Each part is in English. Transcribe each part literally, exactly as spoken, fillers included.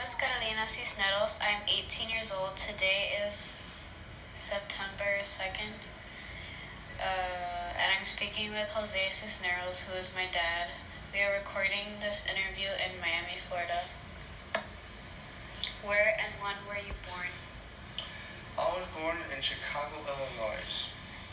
is Carolina Cisneros. I'm eighteen years old. Today is September second. Uh, and I'm speaking with Jose Cisneros, who is my dad. We are recording this interview in Miami, Florida. Where and when were you born? I was born in Chicago, Illinois.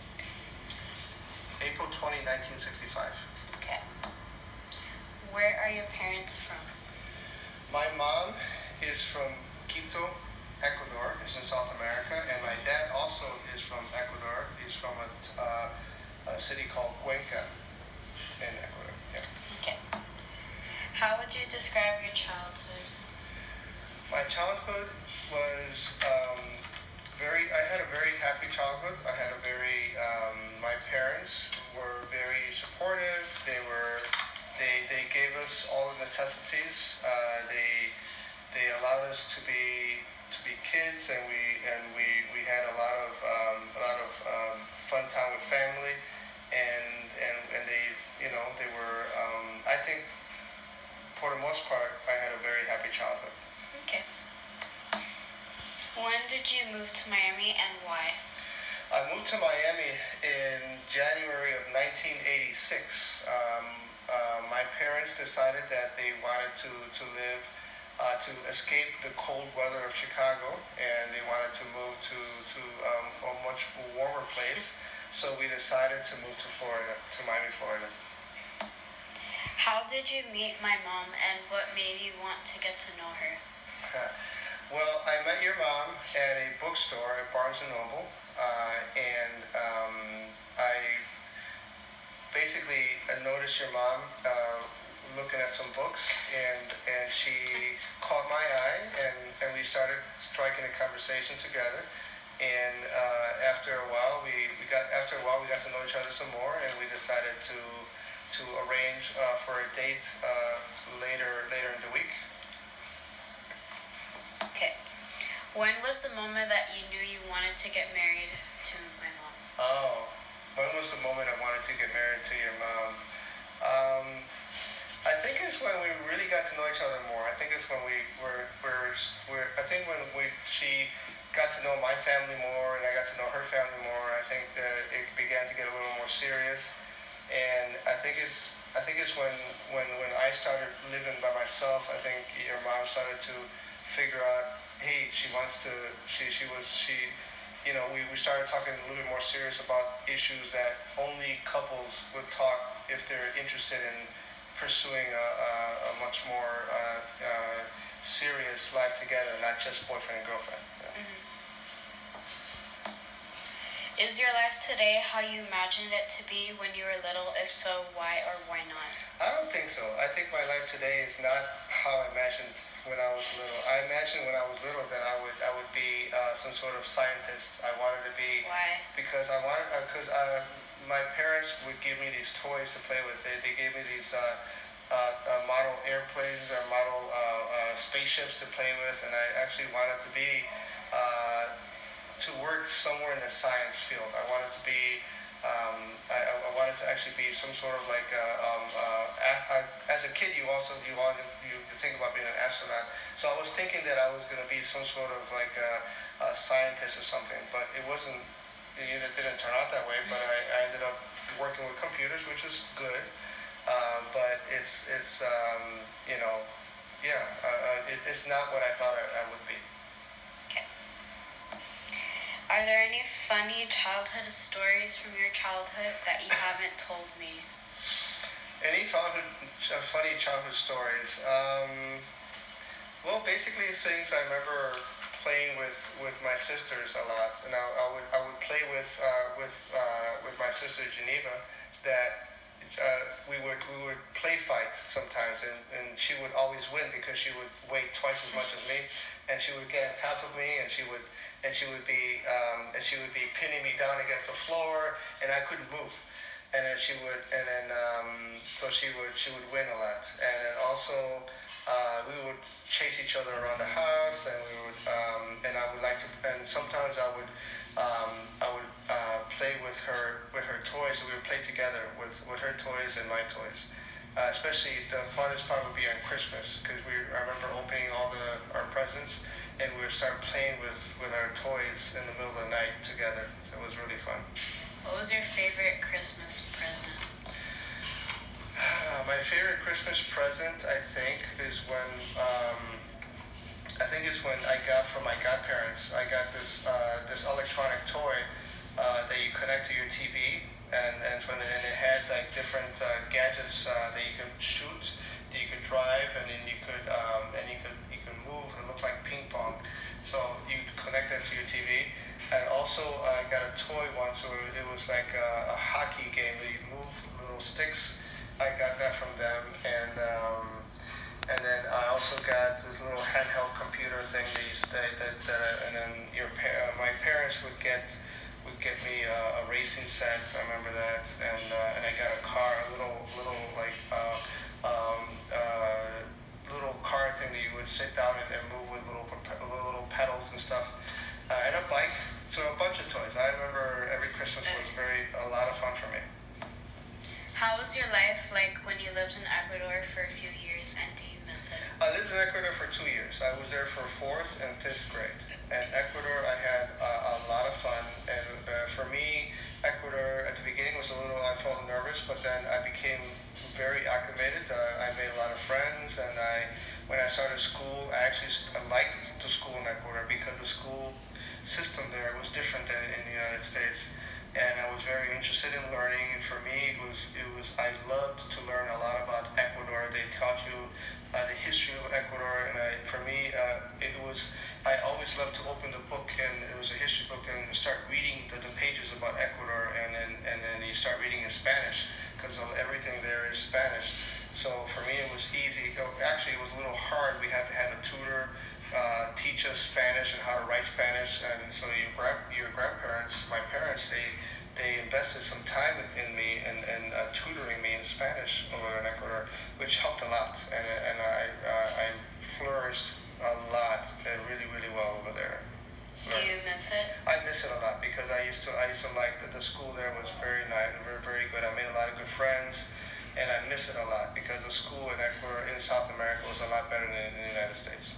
April twentieth, nineteen sixty-five. Okay. Where are your parents from? My mom is from Quito, Ecuador. It's in South America. And my dad also is from Ecuador. He's from a, uh, a city called Cuenca in Ecuador. Yeah. Okay. How would you describe your childhood? My childhood was um, very, I had a very happy childhood. I had a very, um, my parents were very supportive. They were, they, they gave us all the necessities. Uh, they, they allowed us to be, to be kids, and we, and we, we had a lot of, um, a lot of um, fun time with family, and, and, and they, you know, they were, um, I think, for the most part, I had a very happy childhood. Okay. When did you move to Miami and why? I moved to Miami in January of nineteen eighty-six. Um, uh, my parents decided that they wanted to, to live, uh, to escape the cold weather of Chicago, and they wanted to move to, to um, a much warmer place. So we decided to move to Florida, to Miami, Florida. How did you meet my mom, and what made you want to get to know her? Well, I met your mom at a bookstore at Barnes and Noble, uh, and um, I basically uh, noticed your mom uh, looking at some books, and and she caught my eye, and, and we started striking a conversation together. And uh, after a while, we, we got after a while we got to know each other some more, and we decided to to arrange uh, for a date uh, later later in the week. Okay. When was the moment that you knew you wanted to get married to my mom? Oh, when was the moment I wanted to get married to your mom? Um, I think it's when we really got to know each other more. I think it's when we were, were, were I think when we, she got to know my family more, and I got to know her family more. I think that it began to get a little more serious. And I think it's, I think it's when, when, when I started living by myself, I think your mom started to figure out, hey, she wants to, she, she was, she, you know, we, we started talking a little bit more serious about issues that only couples would talk if they're interested in pursuing a, a, a much more uh, uh, serious life together, not just boyfriend and girlfriend. Yeah. Mm-hmm. Is your life today how you imagined it to be when you were little? If so, why or why not? I don't think so. I think my life today is not how I imagined when I was little. I imagined when I was little that I would I would be uh, some sort of scientist. I wanted to be. Why? Because I wanted because uh, uh, my parents would give me these toys to play with. They they gave me these uh, uh, uh, model airplanes or model uh, uh, spaceships to play with, and I actually wanted to be uh, to work somewhere in the science field. I wanted to be. Um, I, I wanted to actually be some sort of like a, um, uh, a, as a kid you also you wanted you think about being an astronaut, so I was thinking that I was going to be some sort of like a, a scientist or something, but it wasn't, it didn't turn out that way. But I, I ended up working with computers, which was good, uh, but it's it's um, you know yeah uh, it, it's not what I thought I, I would be. Are there any funny childhood stories from your childhood that you haven't told me? Any childhood, uh, funny childhood stories? Um, well, basically things I remember playing with, with my sisters a lot, and I, I would I would play with uh, with uh, with my sister Geneva. That uh, we would we would play fight sometimes, and, and she would always win because she would weigh twice as much as me, and she would get on top of me, and she would. And she would be, um, and she would be pinning me down against the floor, and I couldn't move. And then she would, and then um, so she would, she would win a lot. And then also, uh, we would chase each other around the house, and we would, um, and I would like to, and sometimes I would, um, I would uh, play with her, with her toys. So we would play together with, with her toys and my toys. Uh, especially the funnest part would be on Christmas because we I remember opening all the our presents and we would start playing with, with our toys in the middle of the night together. So it was really fun. What was your favorite Christmas present? Uh, my favorite Christmas present, I think, is when um, I think is when I got from my godparents. I got this uh, this electronic toy uh, that you connect to your T V. And and, from, and it had like different uh, gadgets uh, that you could shoot, that you could drive, and then you could um, and you could you could move. It looked like ping pong, so you connect that to your T V. And also I uh, got a toy once where it was like a, a hockey game where you move little sticks. I got that from them, and um, and then I also got this little handheld computer thing that you that that, that and then your pa- my parents would get. would get me uh, a racing set. I remember that, and uh, and I got a car, a little little like uh, um, uh, little car thing that you would sit down and, and move with little little pedals and stuff, uh, and a bike. So a bunch of toys. I remember every Christmas was very a lot of fun for me. How was your life like when you lived in Ecuador for a few years, and do you miss it? I lived in Ecuador for two years. I was there for fourth and fifth grade. And Ecuador, I had uh, a lot of fun. And uh, for me, Ecuador at the beginning was a little, I felt nervous, but then I became very acclimated. Uh, I made a lot of friends, and I, when I started school, I actually I liked the school in Ecuador because the school system there was different than in the United States. And I was very interested in learning. And for me, it was, it was I loved to learn a lot about Ecuador. They taught you uh, the history of Ecuador, and I, for me, uh, it was. I always loved to open the book, and it was a history book, and start reading the, the pages about Ecuador, and then and then you start reading in Spanish because everything there is Spanish. So for me, it was easy. Actually, it was a little hard. We had to have a tutor uh, teach us Spanish and how to write Spanish, and so your grand your grandparents, my parents, they they invested some time in me and, and uh, tutoring me in Spanish over in Ecuador, which helped a lot, and and I uh, I flourished a lot and really really well over there. Do you miss it? I miss it a lot because I used to I used to like that the school there was very nice, very very good. I made a lot of good friends, and I miss it a lot because the school in Ecuador in South America was a lot better than in the United States.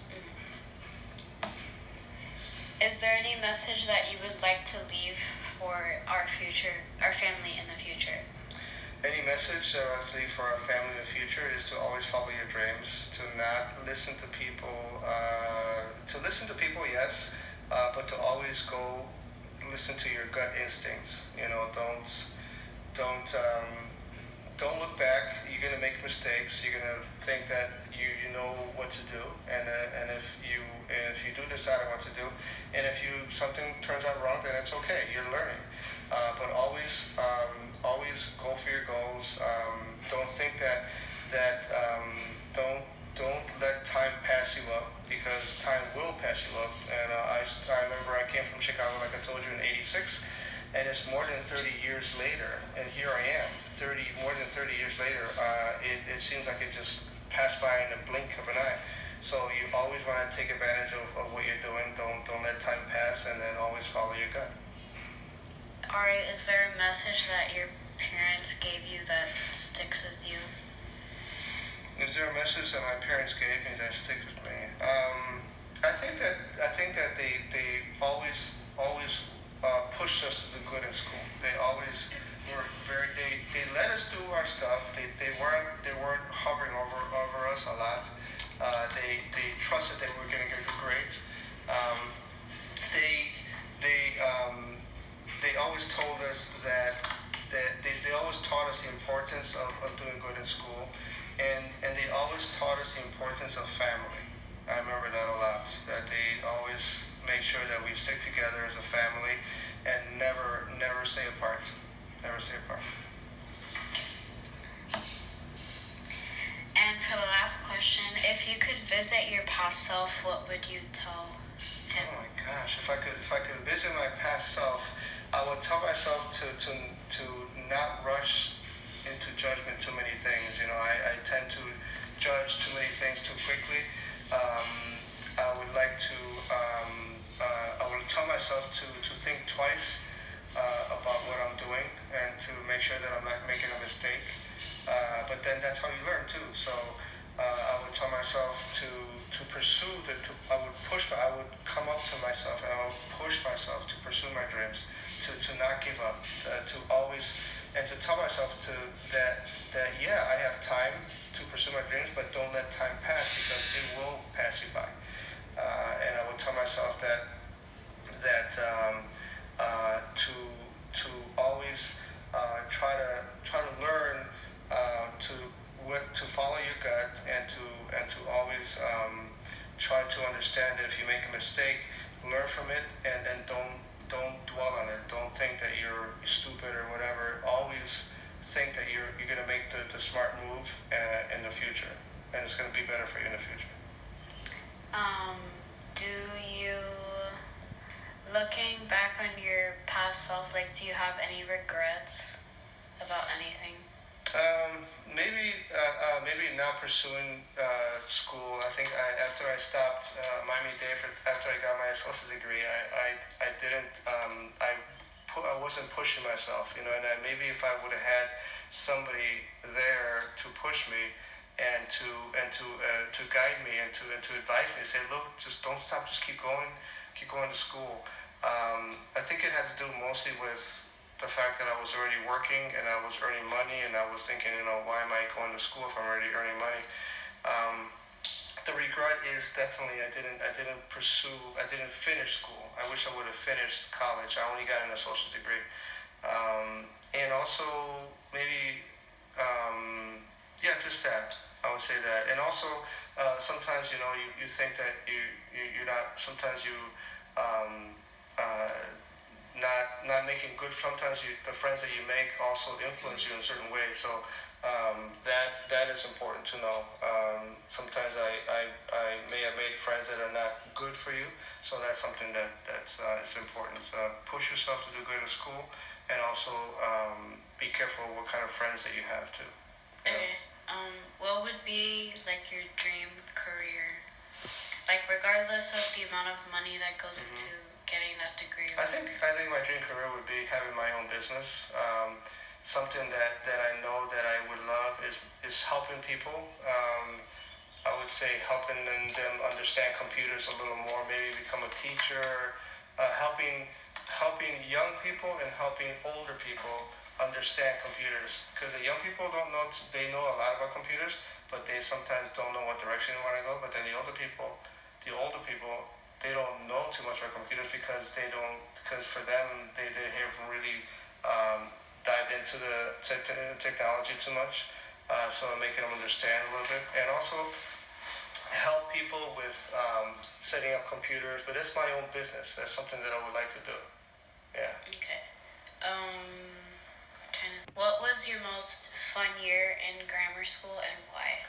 Mm-hmm. Is there any message that you would like to leave for our future, our family in the future? Any message that I would leave for our family in the future is to always follow your dreams, to not listen to people, uh, to listen to people, yes, uh, but to always go listen to your gut instincts. You know, don't, don't, um, don't look back. You're gonna make mistakes. You're gonna think that you, you know what to do, and uh, and if you and if you do decide on what to do, and if you something turns out wrong, then it's okay. You're learning. Uh, but always, um, always go for your goals. Um, don't think that that um, don't don't let time pass you up because time will pass you up. And uh, I I remember I came from Chicago, like I told you, in eighty-six, and it's more than thirty years later, and here I am, thirty more than thirty years later. Uh, it it seems like it just passed by in a blink of an eye. So you always want to take advantage of, of what you're doing. Don't don't let time pass, and then always follow your gut. Ari, is there a message that your parents gave you that sticks with you? Is there a message that my parents gave me that sticks with me? Um, I think that I think that they they always always uh, pushed us to do good in school. They always were very they, they let us do our stuff. They they weren't they weren't hovering over over us a lot. Uh, they they trusted that we were going to get good grades. Um, they they um, They always told us that, that they, they always taught us the importance of, of doing good in school, and, and they always taught us the importance of family. I remember that a lot, that they always made sure that we stick together as a family and never never stay apart, never stay apart. And for the last question, if you could visit your past self, what would you tell him? Oh my gosh, if I could if I could visit my past self, I would tell myself to, to, to not rush into judgment too many things. You know, I, I tend to judge too many things too quickly. Um, I would like to, um, uh, I would tell myself to, to think twice uh, about what I'm doing and to make sure that I'm not making a mistake. Uh, but then that's how you learn too. So uh, I would tell myself to to pursue the. To, I would push. I would come up to myself and I would push myself to pursue my dreams. To, to not give up. Uh, to always and to tell myself to that that yeah, I have time to pursue my dreams, but don't let time pass because it will pass you by. Uh, and I would tell myself that that um, uh, to to always uh, try to try to learn uh, to what to follow your gut and to and to always um, try to understand that if you make a mistake, learn from it and then don't don't dwell on it. Don't think that you're stupid or whatever. Always think that you're you're gonna make the, the smart move uh, in the future, and it's gonna be better for you in the future. Um, do you, looking back on your past self, like, do you have any regrets about anything? Um, maybe uh, uh, maybe not pursuing uh, school. I think I, after I stopped uh, Miami-Dade, for, after I got my associate's degree, I, I, I didn't um, I pu- I wasn't pushing myself, you know. And I, maybe if I would have had somebody there to push me and to and to uh, to guide me and to and to advise me, say, look, just don't stop, just keep going, keep going to school. Um, I think it had to do mostly with the fact that I was already working and I was earning money, and I was thinking, you know, why am I going to school if I'm already earning money? Um, the regret is definitely I didn't I didn't pursue I didn't finish school. I wish I would have finished college. I only got an associate's degree, um, and also maybe um, yeah, just that. I would say that, and also uh, sometimes you know you, you think that you, you you're not. Sometimes you. Um, uh, not not making good. Sometimes you, the friends that you make also influence you in certain ways. So um, that that is important to know. Um, sometimes I, I, I may have made friends that are not good for you. So that's something that that's uh, is important. Uh, push yourself to do good in school, and also um, be careful what kind of friends that you have too. Yeah. Okay. Um, what would be like your dream career? Like regardless of the amount of money that goes mm-hmm. into getting that degree. I think I think my dream career would be having my own business. Um, something that, that I know that I would love is is helping people. Um, I would say helping them, them understand computers a little more. Maybe become a teacher. Uh, helping helping young people and helping older people understand computers. Because the young people don't know they know a lot about computers, but they sometimes don't know what direction they want to go. But then the older people, the older people. They don't know too much about computers because they don't, because for them, they, they haven't really um, dived into the te- technology too much. Uh, so making them understand a little bit. And also help people with um, setting up computers. But that's my own business. That's something that I would like to do. Yeah. Okay. Um, what was your most fun year in grammar school and why?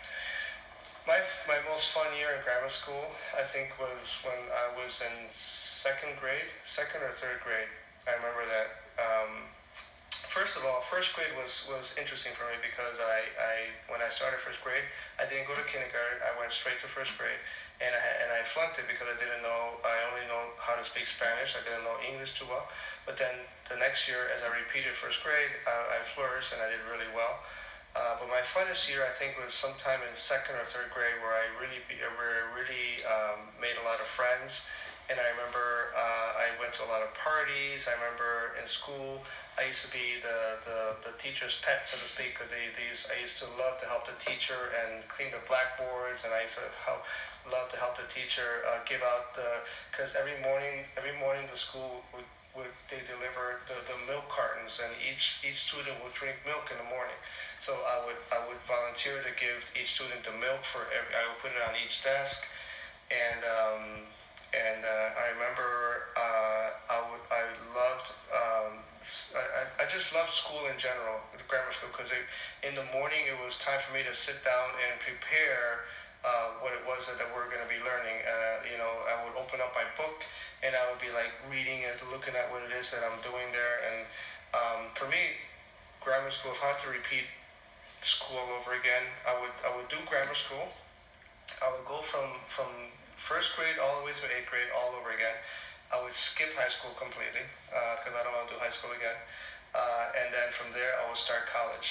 My my most fun year in grammar school, I think, was when I was in second grade, second or third grade. I remember that. Um, first of all, first grade was, was interesting for me because I, I when I started first grade, I didn't go to kindergarten. I went straight to first grade, and I and I flunked it because I didn't know. I only know how to speak Spanish. I didn't know English too well. But then the next year, as I repeated first grade, uh, I flourished and I did really well. Uh, but my funnest year, I think, was sometime in second or third grade, where I really, be, where I really um, made a lot of friends. And I remember uh, I went to a lot of parties. I remember in school, I used to be the, the, the teacher's pet, so to speak. Or they, they used, I used to love to help the teacher and clean the blackboards, and I used to help, love to help the teacher uh, give out the, because every morning, every morning the school would, would they deliver the, the milk cartons, and each each student would drink milk in the morning. So I would I would volunteer to give each student the milk for every, I would put it on each desk, and um, and uh, I remember uh, I would I loved um, I, I just loved school in general, grammar school, because in the morning it was time for me to sit down and prepare uh, what it was that, that we're going to be learning. Uh, you know, I would open up my book and I would be like reading and looking at what it is that I'm doing there. And um, for me, grammar school, if I had to repeat school all over again, I would I would do grammar school. I would go from, from first grade all the way to eighth grade all over again. I would skip high school completely because uh, I don't want to do high school again. Uh, and then from there, I would start college.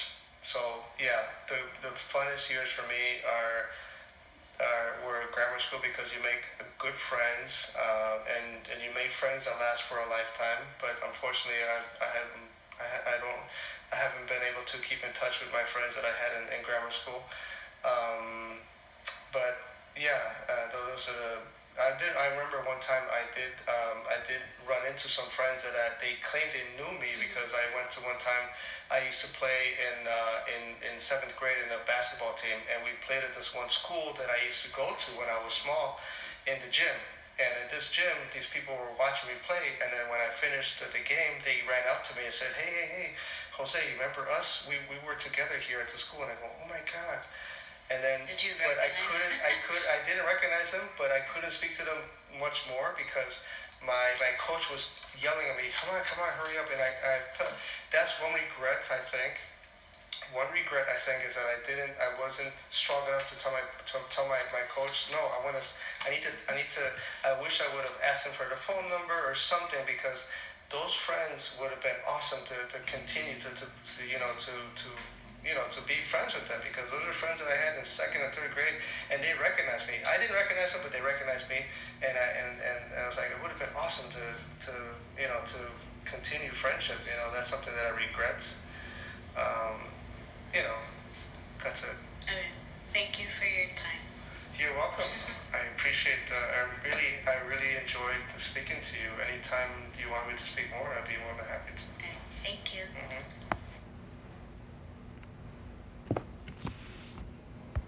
so yeah, the the funnest years for me are uh, were grammar school because you make good friends, uh, and and you make friends that last for a lifetime. But unfortunately, I I haven't I, I don't I haven't been able to keep in touch with my friends that I had in, in grammar school. Um, but yeah, uh, those are the. I did. I remember one time I did. Um, I did run into some friends that I, they claimed they knew me because I went to one time. I used to play in uh, in in seventh grade in a basketball team, and we played at this one school that I used to go to when I was small, in the gym. And in this gym, these people were watching me play, and then when I finished the game, they ran up to me and said, "Hey, hey, hey, Jose, you remember us? We we were together here at the school." And I go, "Oh my God." And then, Did you but I recognize? couldn't, I could, I didn't recognize them, but I couldn't speak to them much more because my my coach was yelling at me, "Come on, come on, hurry up!" And I, I felt that's one regret I think. One regret I think is that I didn't, I wasn't strong enough to tell my to tell my, my coach, no, I want to, I need to, I need to. I wish I would have asked him for the phone number or something because those friends would have been awesome to, to continue to, to, to you know to to you know, to be friends with them because those are friends that I had in second and third grade, and they recognized me. I didn't recognize them, but they recognized me, and I and, and, and I was like, it would have been awesome to, to you know to continue friendship. You know, that's something that I regret. Um, you know, that's it. Okay. Thank you for your time. You're welcome. I appreciate. Uh, I really, I really enjoyed speaking to you. Anytime you want me to speak more, I'd be more than happy to.